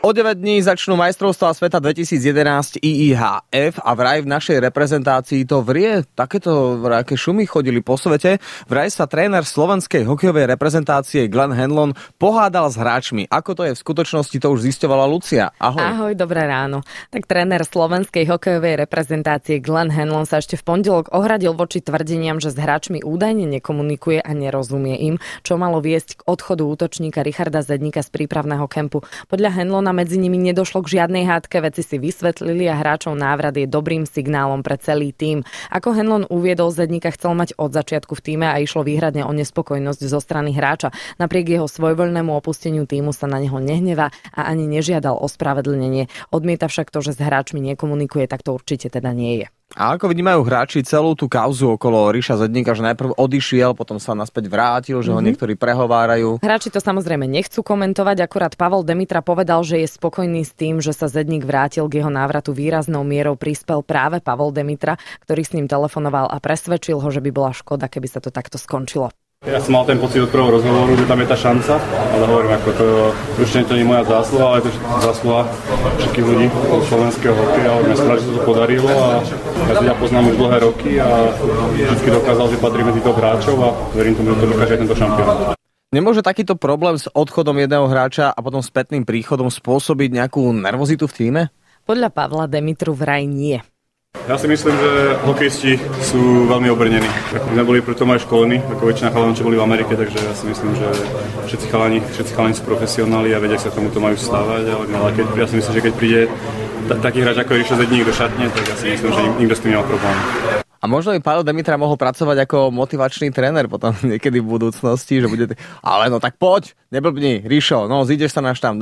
O 9 dní začnú majstrovstvá sveta 2011 IIHF a vraj v našej reprezentácii to vrie. Takéto aké šumy chodili po svete. Vraj sa tréner slovenskej hokejovej reprezentácie Glenn Hanlon pohádal s hráčmi. Ako to je v skutočnosti, to už zisťovala Lucia. Ahoj. Ahoj, dobré ráno. Tak tréner slovenskej hokejovej reprezentácie Glenn Hanlon sa ešte v pondelok ohradil voči tvrdeniam, že s hráčmi údajne nekomunikuje a nerozumie im, čo malo viesť k odchodu útočníka Richarda Zedníka z prípravného kempu. Podľa Hanlona medzi nimi nedošlo k žiadnej hádke, veci si vysvetlili a hráčov návrat je dobrým signálom pre celý tím. Ako Hanlon uviedol, Zedníka chcel mať od začiatku v tíme a išlo výhradne o nespokojnosť zo strany hráča. Napriek jeho svojvoľnému opusteniu tímu sa na neho nehnevá a ani nežiadal ospravedlnenie. Odmieta však to, že s hráčmi nekomunikuje, tak to určite teda nie je. A ako vnímajú hráči celú tú kauzu okolo Riša Zedníka, že najprv odišiel, potom sa naspäť vrátil, že ho niektorí prehovárajú? Hráči to samozrejme nechcú komentovať, akurát Pavol Demitra povedal, že je spokojný s tým, že sa Zedník vrátil, k jeho návratu výraznou mierou prispel práve Pavol Demitra, ktorý s ním telefonoval a presvedčil ho, že by bola škoda, keby sa to takto skončilo. Ja som mal ten pocit od prvého rozhovoru, že tam je tá šanca, ale hovorím, ako to určite to nie je moja zásluha, ale je to zásluha všetkých ľudí od slovenského hokeja. Hovorím, ja som rád, že sa to podarilo a ja poznám už dlhé roky a vždy dokázal, že patrí medzi top hráčov a verím tomu, že to dokáže aj tento šampión. Nemôže takýto problém s odchodom jedného hráča a potom spätným príchodom spôsobiť nejakú nervozitu v tíme? Podľa Pavla Demitru vraj nie. Ja si myslím, že hokejisti sú veľmi obrnení. My boli pri tom aj školení, ako väčšina chalanov, čo boli v Amerike, takže ja si myslím, že všetci chalani sú profesionáli a vedia, sa k tomuto majú stávať. Ale ja si myslím, že keď príde taký hráč ako Rišo Zedník do šatne, tak ja si myslím, že nikto s tým nemá problém. A možno by Pavel Demitra mohol pracovať ako motivačný tréner potom niekedy v budúcnosti, že bude... Ale no tak poď, neblbni, Rišo, no zídeš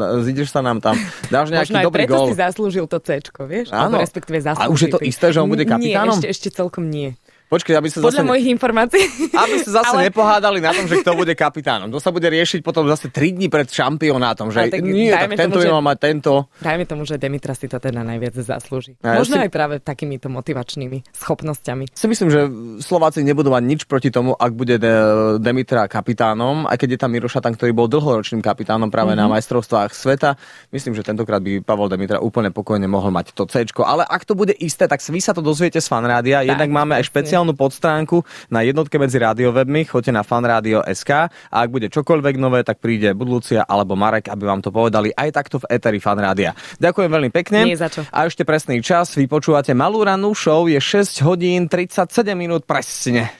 sa nám tam, dáš nejaký dobrý gól. Možno aj preto si zaslúžil to C-čko, vieš? Áno. Respektíve zaslúžil. A už je to isté, že on bude kapitánom? Nie, ešte celkom nie. Počkej, aby sa podľa mojich informácií. Aby sa zase nepohádali na tom, že kto bude kapitánom. To sa bude riešiť potom zase 3 dní pred šampionátom, že tak tento by mal mať tento. Dajme tomu, že Demitra si to teda najviac zaslúži. Možno aj práve takýmito motivačnými schopnosťami. Si myslím, že Slováci nebudú mať nič proti tomu, ak bude Demitra kapitánom, aj keď je tam Miro Šatan, ktorý bol dlhoročným kapitánom práve na majstrovstvách sveta. Myslím, že tentokrát by Pavol Demitra úplne pokojne mohol mať to C-čko. Ale ak to bude isté, tak vy sa to dozviete z Fanrádia. Jednak máme aj špeciálnu podstránku na jednotke medzi rádiowebmi. Choďte na fanradio.sk a ak bude čokoľvek nové, tak príde buď Lucia alebo Marek, aby vám to povedali aj takto v éteri Fanrádia. Ďakujem veľmi pekne. Nie za čo. A ešte presný čas. Vy počúvate malú rannú show, je 6 hodín 37 minút presne.